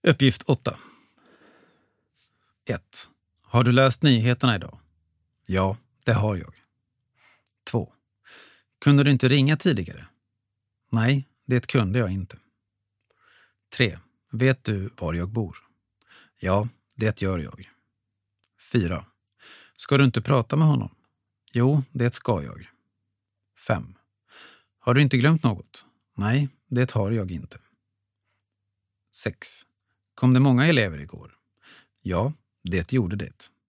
Uppgift 8. 1. Har du läst nyheterna idag? Ja, det har jag. 2. Kunde du inte ringa tidigare? Nej, det kunde jag inte. 3. Vet du var jag bor? Ja, det gör jag. 4. Ska du inte prata med honom? Jo, det ska jag. 5. Har du inte glömt något? Nej, det har jag inte. 6. Kom det många elever igår? Ja, det gjorde det.